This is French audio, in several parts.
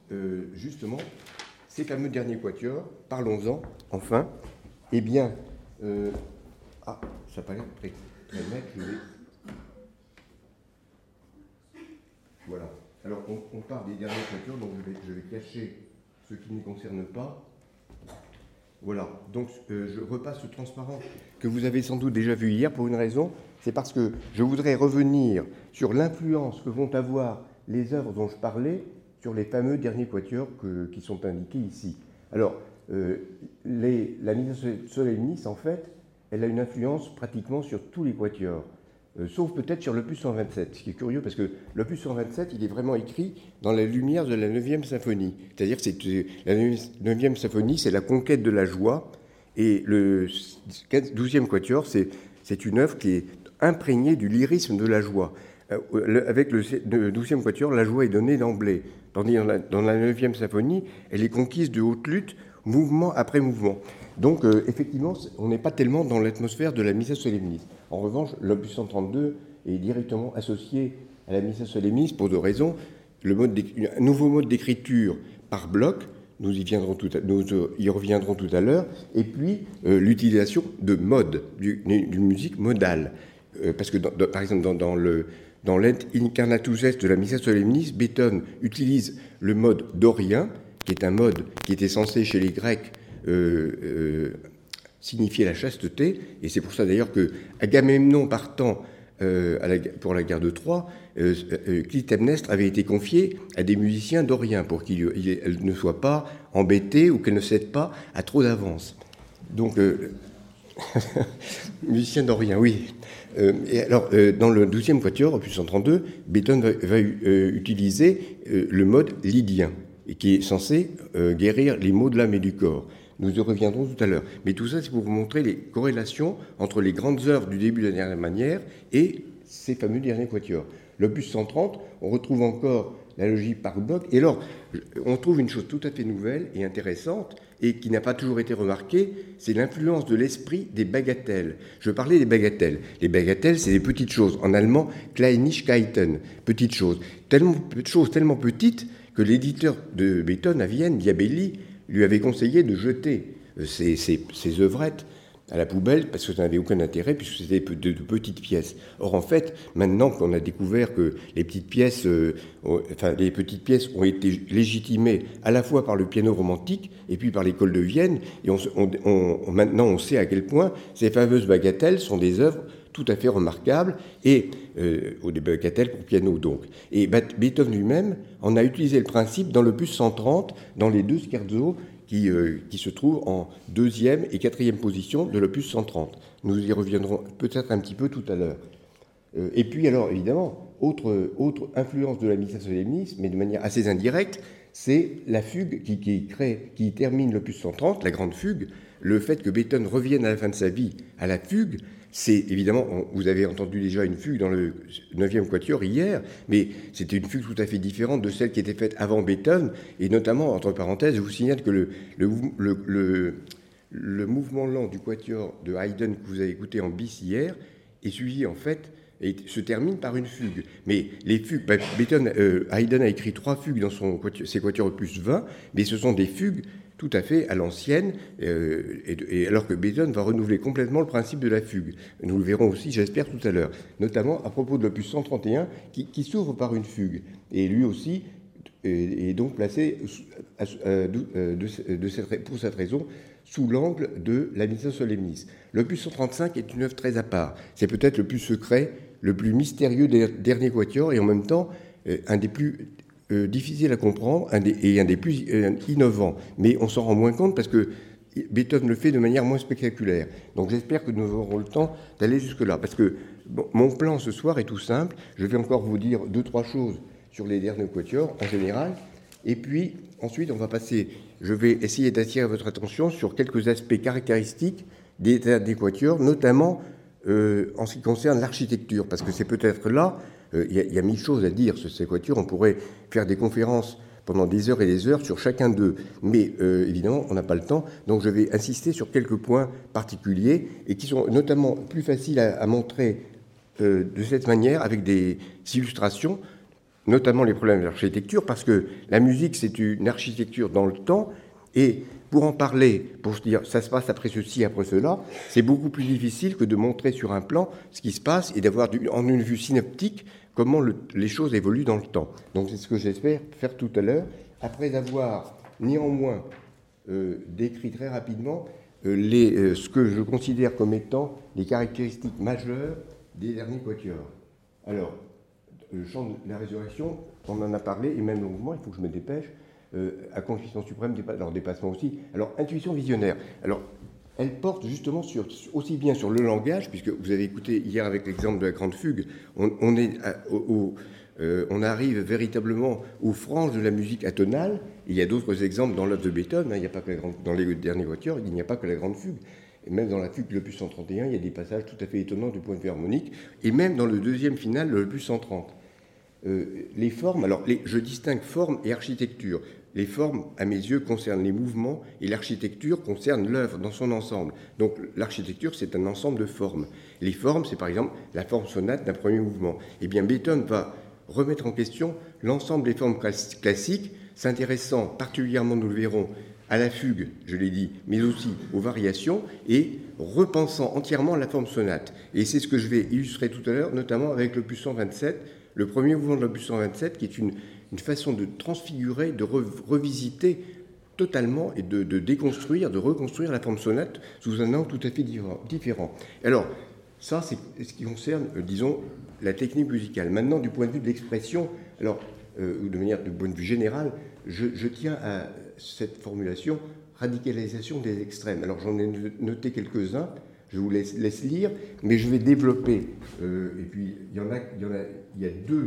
justement, ces fameux derniers quatuors, parlons-en, enfin. Eh bien, ça n'a pas l'air très net, Voilà. Alors, on part des derniers quatuors, donc je vais cacher ce qui ne les concerne pas. Voilà. Donc, je repasse le transparent que vous avez sans doute déjà vu hier pour une raison. C'est parce que je voudrais revenir sur l'influence que vont avoir les œuvres dont je parlais sur les fameux derniers quatuors qui sont indiqués ici. Alors, la Missa Solemnis, en fait, elle a une influence pratiquement sur tous les quatuors, sauf peut-être sur l'opus 127, ce qui est curieux parce que l'opus 127, il est vraiment écrit dans la lumière de la 9e symphonie. C'est-à-dire que la 9e symphonie, c'est la conquête de la joie, et le 12e quatuor, c'est une œuvre qui est imprégnée du lyrisme de la joie. Avec le 12e quatuor, la joie est donnée d'emblée. Tandis dans la 9e symphonie, elle est conquise de haute lutte, mouvement après mouvement. Donc, effectivement, on n'est pas tellement dans l'atmosphère de la Missa Solemnis. En revanche, l'opus 132 est directement associé à la Missa Solemnis pour deux raisons. Un nouveau mode d'écriture par bloc, nous y reviendrons tout à l'heure, et puis l'utilisation de modes, d'une musique modale. Parce que, par exemple, dans l'Ent Incarnatus Est de la Missa Solemnis, Beethoven utilise le mode dorien, qui est un mode qui était censé chez les Grecs signifier la chasteté, et c'est pour ça d'ailleurs que Agamemnon partant pour la guerre de Troie, Clytemnestre avait été confiée à des musiciens doriens pour qu'elle ne soit pas embêtée ou qu'elle ne cède pas à trop d'avance. Donc, musicien dorien, oui. Et alors, dans le 12e quatuor, opus 132, Beethoven va utiliser le mode lydien, et qui est censé guérir les maux de l'âme et du corps. Nous y reviendrons tout à l'heure. Mais tout ça, c'est pour vous montrer les corrélations entre les grandes œuvres du début de la dernière manière et ces fameux derniers quatuors. L'opus 130, on retrouve encore la logique par bloc. Et alors, on trouve une chose tout à fait nouvelle et intéressante, et qui n'a pas toujours été remarquée, c'est l'influence de l'esprit des bagatelles. Je parlais des bagatelles. Les bagatelles, c'est des petites choses. En allemand, Kleinigkeiten, petites choses. Tellement petites que l'éditeur de Beethoven à Vienne, Diabelli, lui avait conseillé de jeter ses œuvrettes à la poubelle parce que ça n'avait aucun intérêt puisque c'était de petites pièces. Or, en fait, maintenant qu'on a découvert que les petites pièces ont été légitimées à la fois par le piano romantique et puis par l'école de Vienne, et maintenant on sait à quel point ces fameuses bagatelles sont des œuvres tout à fait remarquables, et des bagatelles pour piano donc. Et Beethoven lui-même en a utilisé le principe dans l'opus 130, dans les deux scherzos qui se trouvent en 2e et 4e position de l'opus 130. Nous y reviendrons peut-être un petit peu tout à l'heure. Et puis alors, évidemment, autre influence de la Missa Solemnis, mais de manière assez indirecte, c'est la fugue qui termine l'opus 130, la grande fugue. Le fait que Beethoven revienne à la fin de sa vie à la fugue, c'est évidemment, vous avez entendu déjà une fugue dans le 9e quatuor hier, mais c'était une fugue tout à fait différente de celle qui était faite avant Beethoven, et notamment, entre parenthèses, je vous signale que le mouvement lent du quatuor de Haydn que vous avez écouté en bis hier est suivi en fait et se termine par une fugue. Mais les fugues, Haydn a écrit 3 fugues dans ses quatuors opus 20, mais ce sont des fugues tout à fait à l'ancienne, et alors que Beethoven va renouveler complètement le principe de la fugue. Nous le verrons aussi, j'espère, tout à l'heure, notamment à propos de l'opus 131, qui s'ouvre par une fugue. Et lui aussi est donc placé, pour cette raison, sous l'angle de la Missa Solemnis. L'opus 135 est une œuvre très à part. C'est peut-être le plus secret, le plus mystérieux des derniers quatuors, et en même temps, un des plus difficile à comprendre et un des plus innovants. Mais on s'en rend moins compte parce que Beethoven le fait de manière moins spectaculaire. Donc j'espère que nous aurons le temps d'aller jusque-là. Parce que mon plan ce soir est tout simple. Je vais encore vous dire 2-3 choses sur les derniers quatuors en général. Et puis ensuite, je vais essayer d'attirer votre attention sur quelques aspects caractéristiques des quatuors, notamment en ce qui concerne l'architecture. Parce que c'est peut-être là... Il y a 1000 choses à dire sur ces quatuors. On pourrait faire des conférences pendant des heures et des heures sur chacun d'eux. Mais évidemment, on n'a pas le temps. Donc je vais insister sur quelques points particuliers et qui sont notamment plus faciles à montrer de cette manière avec des illustrations notamment les problèmes d'architecture, parce que la musique, c'est une architecture dans le temps, et pour en parler, pour se dire ça se passe après ceci, après cela, c'est beaucoup plus difficile que de montrer sur un plan ce qui se passe et d'avoir en une vue synoptique comment les choses évoluent dans le temps. Donc c'est ce que j'espère faire tout à l'heure, après avoir néanmoins décrit très rapidement ce que je considère comme étant les caractéristiques majeures des derniers quatuors. Alors, le chant de la résurrection, on en a parlé, et même longuement, il faut que je me dépêche, à Confession suprême, alors dépassement aussi. Alors, intuition visionnaire. Alors, elle porte justement aussi bien sur le langage, puisque vous avez écouté hier avec l'exemple de la grande fugue, on arrive véritablement aux franges de la musique atonale. Il y a d'autres exemples dans l'œuvre de Beethoven, hein, il n'y a pas que dans les derniers quatuors, il n'y a pas que la grande fugue. Et même dans la fugue, l'opus 131, il y a des passages tout à fait étonnants du point de vue harmonique, et même dans le deuxième final, l'opus 130. Les formes, alors je distingue forme et architecture. Les formes, à mes yeux, concernent les mouvements et l'architecture concerne l'œuvre dans son ensemble. Donc l'architecture, c'est un ensemble de formes. Les formes, c'est par exemple la forme sonate d'un premier mouvement. Eh bien, Beethoven va remettre en question l'ensemble des formes classiques, s'intéressant particulièrement, nous le verrons, à la fugue, je l'ai dit, mais aussi aux variations, et repensant entièrement la forme sonate. Et c'est ce que je vais illustrer tout à l'heure, notamment avec l'opus 127, le premier mouvement de l'opus 127, qui est une façon de transfigurer, de revisiter totalement et de déconstruire, de reconstruire la forme sonate sous un angle tout à fait différent. Alors, ça, c'est ce qui concerne, disons, la technique musicale. Maintenant, du point de vue de l'expression, alors, de manière du point de vue général, je tiens à cette formulation radicalisation des extrêmes. Alors, j'en ai noté quelques-uns. Je vous laisse lire, mais je vais développer. Et puis, il y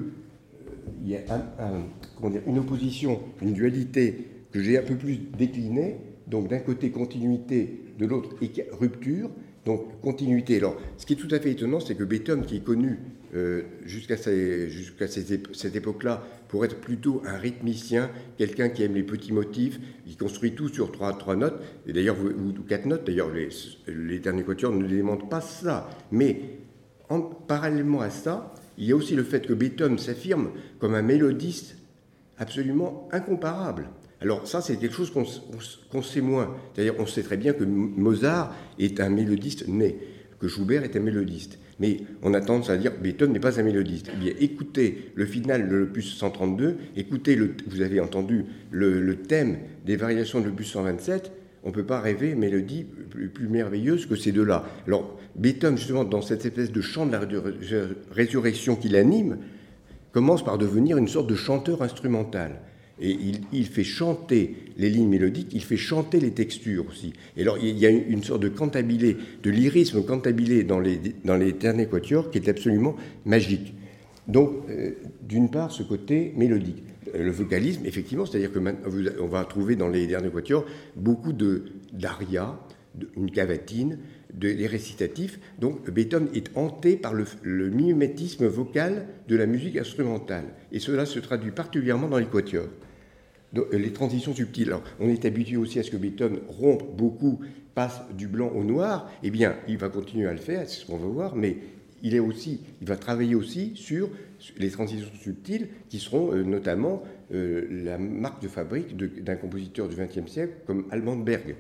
a une opposition, une dualité que j'ai un peu plus déclinée. Donc, d'un côté, continuité, de l'autre, rupture. Donc, continuité. Alors, ce qui est tout à fait étonnant, c'est que Beethoven, qui est connu jusqu'à cette époque-là pour être plutôt un rythmicien, quelqu'un qui aime les petits motifs, qui construit tout sur trois notes, et d'ailleurs, ou quatre notes, d'ailleurs, les derniers quatuors ne démentent pas ça. Mais, parallèlement à ça, il y a aussi le fait que Beethoven s'affirme comme un mélodiste absolument incomparable. Alors ça, c'est quelque chose qu'on sait moins. C'est-à-dire, on sait très bien que Mozart est un mélodiste né, que Schubert est un mélodiste. Mais on a tendance à dire que Beethoven n'est pas un mélodiste. Eh bien, écoutez le final de l'opus 132, écoutez, vous avez entendu le thème des variations de l'opus 127, on ne peut pas rêver mélodie plus merveilleuse que ces deux-là. Alors, Beethoven, justement, dans cette espèce de chant de la résurrection qu'il anime, commence par devenir une sorte de chanteur instrumental. Et il fait chanter les lignes mélodiques, il fait chanter les textures aussi. Et alors, il y a une sorte de cantabilé, de lyrisme cantabilé dans les derniers quatuors qui est absolument magique. Donc, d'une part, ce côté mélodique. Le vocalisme, effectivement, c'est-à-dire qu'on va trouver dans les derniers quatuors beaucoup d'arias, une cavatine, des récitatifs. Donc, Beethoven est hanté par le mimétisme vocal de la musique instrumentale. Et cela se traduit particulièrement dans les quatuors. Donc, les transitions subtiles. Alors, on est habitué aussi à ce que Beethoven rompe beaucoup, passe du blanc au noir. Eh bien, il va continuer à le faire, c'est ce qu'on va voir, mais il va travailler aussi sur les transitions subtiles qui seront notamment la marque de fabrique d'un compositeur du XXe siècle comme Alban Berg.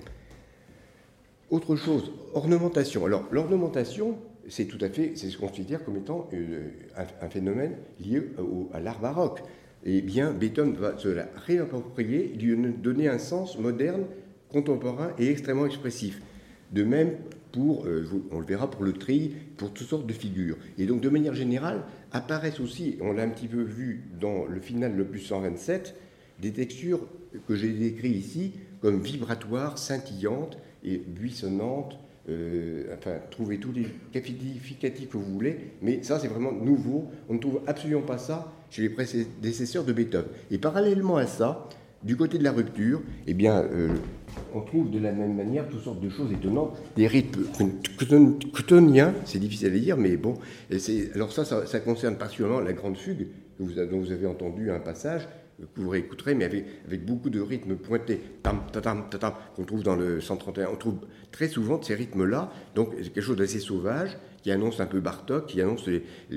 Autre chose, ornementation. Alors, l'ornementation, c'est ce qu'on considère comme étant un phénomène lié à l'art baroque. Eh bien, Beethoven va se la réapproprier, lui donner un sens moderne, contemporain et extrêmement expressif. De même, on le verra pour le tri, pour toutes sortes de figures. Et donc, de manière générale, apparaissent aussi, on l'a un petit peu vu dans le final de l'opus 127, des textures que j'ai décrites ici comme vibratoires, scintillantes et buissonnantes. Trouvez tous les qualificatifs que vous voulez, mais ça, c'est vraiment nouveau. On ne trouve absolument pas ça chez les prédécesseurs de Beethoven. Et parallèlement à ça, du côté de la rupture, eh bien, on trouve de la même manière toutes sortes de choses étonnantes, des rythmes ctoniens, c'est difficile à dire, mais bon. Alors ça concerne particulièrement la grande fugue, dont vous avez entendu un passage, que vous réécouterez, mais avec beaucoup de rythmes pointés, tam, tam, tam, tam, qu'on trouve dans le 131. On trouve très souvent de ces rythmes-là, donc c'est quelque chose d'assez sauvage, qui annonce un peu Bartók, qui annonce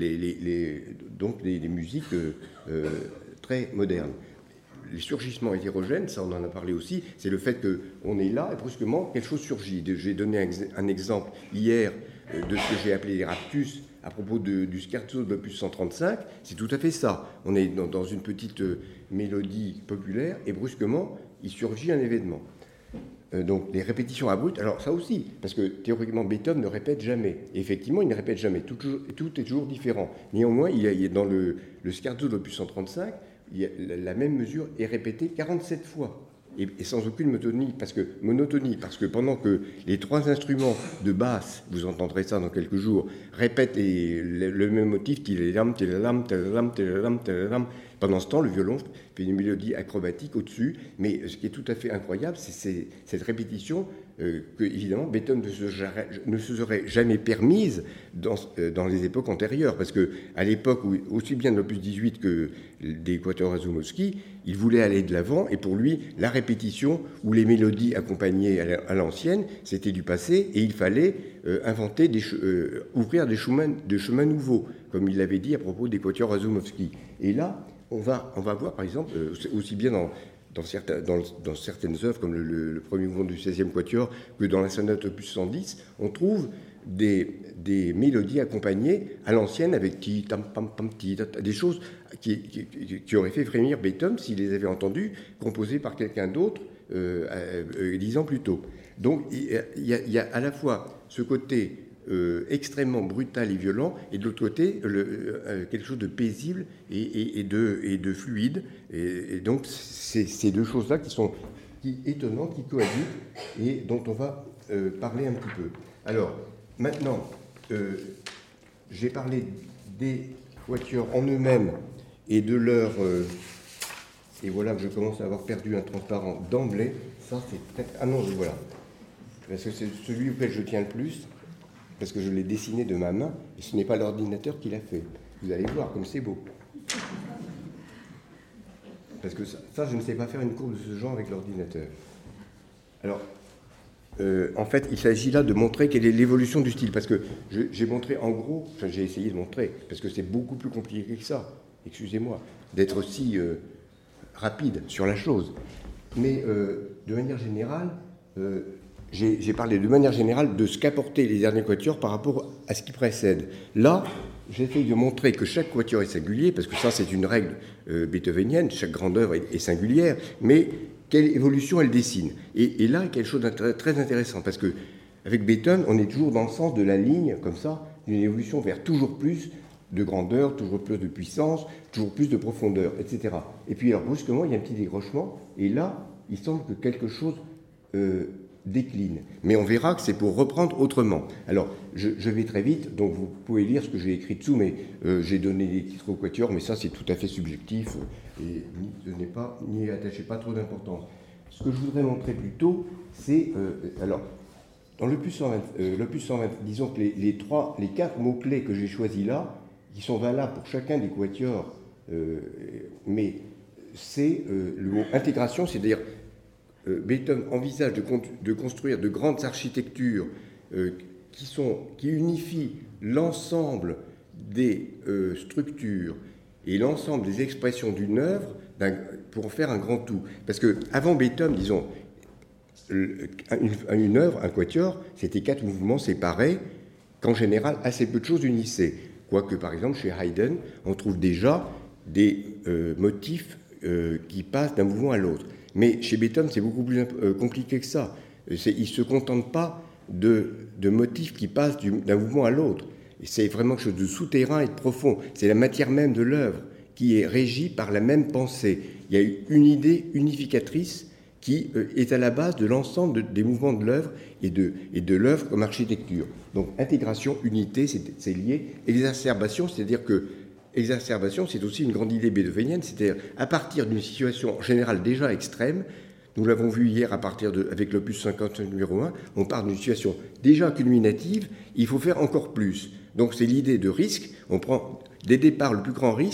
donc des musiques très modernes. Les surgissements hétérogènes, ça on en a parlé aussi, c'est le fait qu'on est là et brusquement quelque chose surgit. J'ai donné un exemple hier de ce que j'ai appelé les raptus à propos du scherzo de l'opus 135, c'est tout à fait ça. On est dans une petite mélodie populaire et brusquement il surgit un événement. Donc les répétitions abruptes, alors ça aussi, parce que théoriquement Beethoven ne répète jamais. Et effectivement, il ne répète jamais, tout est toujours différent. Néanmoins, il y a dans le scherzo de l'opus 135, la même mesure est répétée 47 fois. Et sans aucune monotonie, parce que pendant que les trois instruments de basse, vous entendrez ça dans quelques jours, répètent le même motif, tilalam, tilalam, tilalam, tilalam, tilalam. Pendant ce temps, le violon fait une mélodie acrobatique au-dessus, mais ce qui est tout à fait incroyable, c'est cette répétition que, évidemment, Beethoven ne se serait jamais permise dans les époques antérieures, parce qu'à l'époque, aussi bien de l'opus 18 que des quatuors Razumowski, il voulait aller de l'avant, et pour lui, la répétition ou les mélodies accompagnées à l'ancienne, c'était du passé, et il fallait inventer, ouvrir des chemins nouveaux, comme il l'avait dit à propos des quatuors Razumowski. Et là, on va voir, par exemple, aussi bien dans certaines œuvres, comme le premier mouvement du 16e quatuor, que dans la sonate opus 110, on trouve des mélodies accompagnées à l'ancienne avec ti, tam, pam, pam, ti, des choses qui auraient fait frémir Beethoven s'il les avait entendues composées par quelqu'un d'autre 10 ans plus tôt. Donc il y a à la fois ce côté extrêmement brutal et violent, et de l'autre côté, quelque chose de paisible et de fluide. Et donc, ces deux choses-là qui étonnantes, qui cohabitent, et dont on va parler un petit peu. Alors, maintenant, j'ai parlé des quatuors en eux-mêmes et de leur... et voilà que je commence à avoir perdu un transparent d'emblée. Ça, c'est peut-être... Ah non, voilà. Parce que c'est celui auquel je tiens le plus, parce que je l'ai dessiné de ma main, et ce n'est pas l'ordinateur qui l'a fait. Vous allez voir comme c'est beau. Parce que ça, je ne sais pas faire une courbe de ce genre avec l'ordinateur. Alors, en fait, il s'agit là de montrer quelle est l'évolution du style, parce que j'ai montré en gros, enfin j'ai essayé de montrer, parce que c'est beaucoup plus compliqué que ça, excusez-moi, d'être aussi rapide sur la chose. Mais de manière générale... J'ai parlé de manière générale de ce qu'apportaient les derniers quatuors par rapport à ce qui précède. Là, j'essaie de montrer que chaque quatuor est singulier, parce que ça, c'est une règle beethovenienne, chaque grande œuvre est singulière, mais quelle évolution elle dessine. Et là, il y a quelque chose de très intéressant, parce qu'avec Beethoven, on est toujours dans le sens de la ligne, comme ça, d'une évolution vers toujours plus de grandeur, toujours plus de puissance, toujours plus de profondeur, etc. Et puis, alors, brusquement, il y a un petit décrochement, et là, il semble que quelque chose... décline. Mais on verra que c'est pour reprendre autrement. Alors, je vais très vite, donc vous pouvez lire ce que j'ai écrit dessous, mais j'ai donné des titres au quatuor, mais ça, c'est tout à fait subjectif, et n'y attachez pas trop d'importance. Ce que je voudrais montrer plutôt, c'est... alors, dans l'opus 120, disons que les 4 mots-clés que j'ai choisis là, qui sont valables pour chacun des quatuors, mais c'est le mot intégration, c'est-à-dire... Beethoven envisage de construire de grandes architectures qui unifient l'ensemble des structures et l'ensemble des expressions d'une œuvre pour en faire un grand tout. Parce qu'avant Beethoven, disons, une œuvre, un quatuor, c'était 4 mouvements séparés qu'en général assez peu de choses unissaient. Quoique, par exemple, chez Haydn, on trouve déjà des motifs qui passent d'un mouvement à l'autre. Mais chez Beethoven, c'est beaucoup plus compliqué que ça. Il ne se contente pas de motifs qui passent d'un mouvement à l'autre. C'est vraiment quelque chose de souterrain et de profond. C'est la matière même de l'œuvre qui est régie par la même pensée. Il y a une idée unificatrice qui est à la base de l'ensemble des mouvements de l'œuvre et de l'œuvre comme architecture. Donc intégration, unité, c'est lié. Exacerbation, c'est-à-dire que exacerbation, c'est aussi une grande idée beethovenienne, c'est-à-dire à partir d'une situation en général déjà extrême, nous l'avons vu hier avec l'opus 50 numéro 1, on part d'une situation déjà culminative, il faut faire encore plus. Donc c'est l'idée de risque, on prend dès le départ le plus grand risque,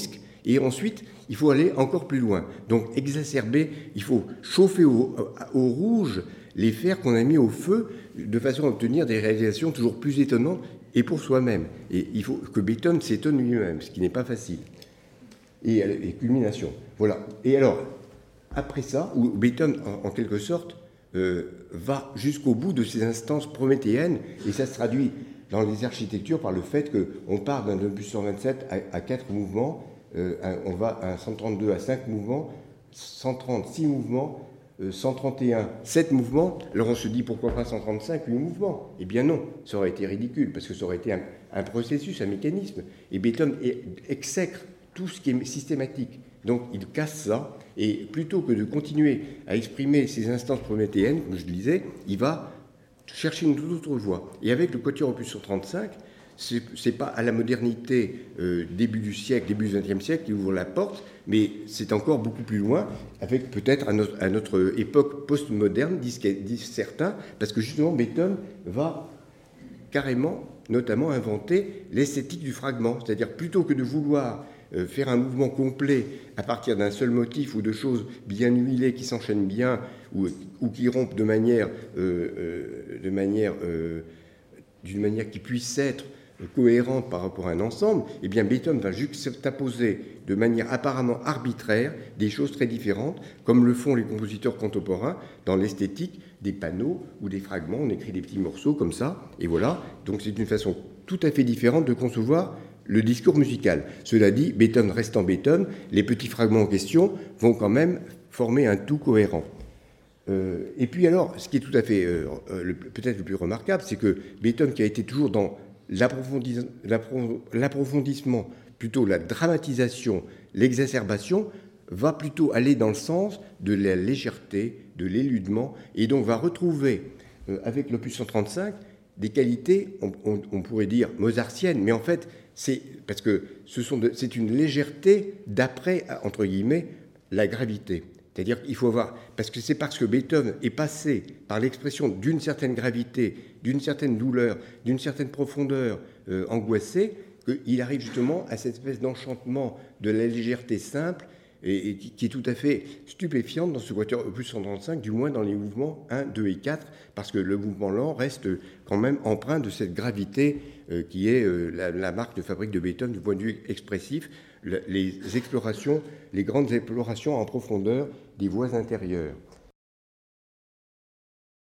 Et ensuite, il faut aller encore plus loin. Donc exacerber, il faut chauffer au rouge les fers qu'on a mis au feu de façon à obtenir des réalisations toujours plus étonnantes et pour soi-même. Et il faut que Beethoven s'étonne lui-même, ce qui n'est pas facile. Et culmination. Voilà. Et alors, après ça, où Beethoven, en quelque sorte, va jusqu'au bout de ces instances prométhéennes, et ça se traduit dans les architectures par le fait qu'on part d'un opus 127 à 4 mouvements, on va à 132 à 5 mouvements, 130 6 mouvements, 131 7 mouvements. Alors on se dit pourquoi pas 135 8 mouvements? Eh bien non, ça aurait été ridicule, parce que ça aurait été un processus, un mécanisme. Et Beethoven exècre tout ce qui est systématique. Donc il casse ça, et plutôt que de continuer à exprimer ces instances prométhéennes, comme je le disais, il va chercher une toute autre voie. Et avec le Quatuor opus 135, c'est pas à la modernité début du siècle, début du XXe siècle qui ouvre la porte, mais c'est encore beaucoup plus loin, avec peut-être à notre époque post-moderne, disent certains, parce que justement Beethoven va carrément, notamment, inventer l'esthétique du fragment, c'est-à-dire plutôt que de vouloir faire un mouvement complet à partir d'un seul motif ou de choses bien huilées qui s'enchaînent bien ou qui rompent d'une manière qui puisse être cohérente par rapport à un ensemble, eh bien Beethoven va juxtaposer de manière apparemment arbitraire des choses très différentes, comme le font les compositeurs contemporains dans l'esthétique des panneaux ou des fragments. On écrit des petits morceaux comme ça, et voilà. Donc c'est une façon tout à fait différente de concevoir le discours musical. Cela dit, Beethoven restant Beethoven, les petits fragments en question vont quand même former un tout cohérent. Et puis alors, ce qui est tout à fait peut-être le plus remarquable, c'est que Beethoven, qui a été toujours dans l'approfondissement, plutôt la dramatisation, l'exacerbation, va plutôt aller dans le sens de la légèreté, de l'éludement, et donc va retrouver, avec l'opus 135, des qualités, on pourrait dire mozartiennes, mais en fait, c'est parce que c'est une légèreté d'après, entre guillemets, la gravité. C'est-à-dire qu'il faut avoir... Parce que c'est parce que Beethoven est passé par l'expression d'une certaine gravité, d'une certaine douleur, d'une certaine profondeur angoissée, qu'il arrive justement à cette espèce d'enchantement de la légèreté simple et qui est tout à fait stupéfiante dans ce quatuor opus 135, du moins dans les mouvements 1, 2 et 4, parce que le mouvement lent reste quand même empreint de cette gravité qui est la marque de fabrique de Beethoven du point de vue expressif, les grandes explorations en profondeur des voies intérieures.